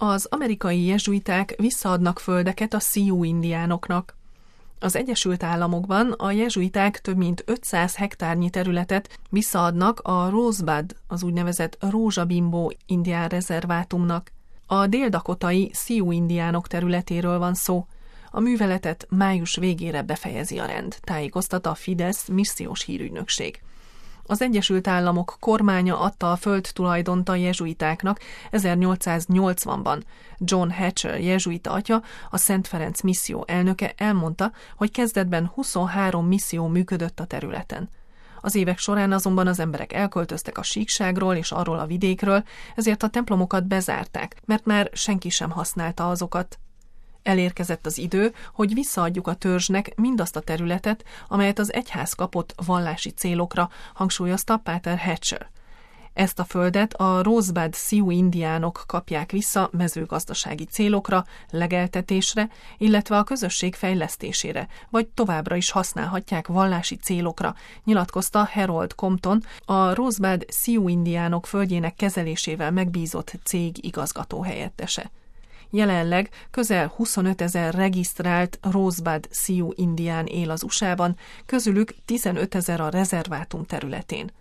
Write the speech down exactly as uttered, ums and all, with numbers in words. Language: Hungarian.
Az amerikai jezsuiták visszaadnak földeket a Sioux indiánoknak. Az Egyesült Államokban a jezsuiták több mint ötszáz hektárnyi területet visszaadnak a Rosebud, az úgynevezett rózsabimbó indián rezervátumnak. A dél-dakotai Sioux indiánok területéről van szó. A műveletet május végére befejezi a rend, tájékoztat a Fidesz missziós hírügynökség. Az Egyesült Államok kormánya adta a földtulajdont a jezsuitáknak ezernyolcszáznyolcvanban. John Hatcher jezsuita atya, a Szent Ferenc misszió elnöke elmondta, hogy kezdetben huszonhárom misszió működött a területen. Az évek során azonban az emberek elköltöztek a síkságról és arról a vidékről, ezért a templomokat bezárták, mert már senki sem használta azokat. Elérkezett az idő, hogy visszaadjuk a törzsnek mindazt a területet, amelyet az egyház kapott vallási célokra, hangsúlyozta Páter Hatcher. Ezt a földet a Rosebud Sioux indiánok kapják vissza mezőgazdasági célokra, legeltetésre, illetve a közösség fejlesztésére, vagy továbbra is használhatják vallási célokra, nyilatkozta Harold Compton, a Rosebud Sioux indiánok földjének kezelésével megbízott cég igazgatóhelyettese. Jelenleg közel huszonötezer regisztrált Rosebud Sioux indián él az u es á-ban, közülük tizenötezer a rezervátum területén.